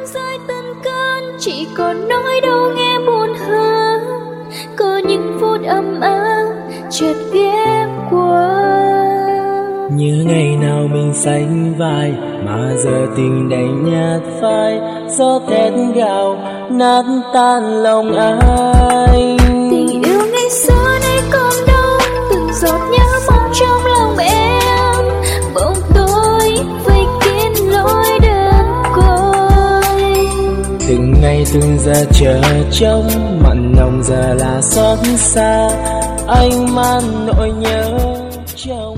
rơi từng cơn, chỉ còn nỗi đau nghe buồn hơn. Có những phút ấm áp chợt ghé qua, như ngày nào mình sánh vai mà giờ tình đành nhạt phai. Gió thét gào nát tan lòng ai. tình yêu ngày xưa nay còn đâu, từng giọt nhớ mong trong lòng em. Bỗng tối vây kín lối đơn côi, từng ngày từng giờ chờ trông, mặn nồng giờ là xót xa. Anh mang nỗi nhớ trong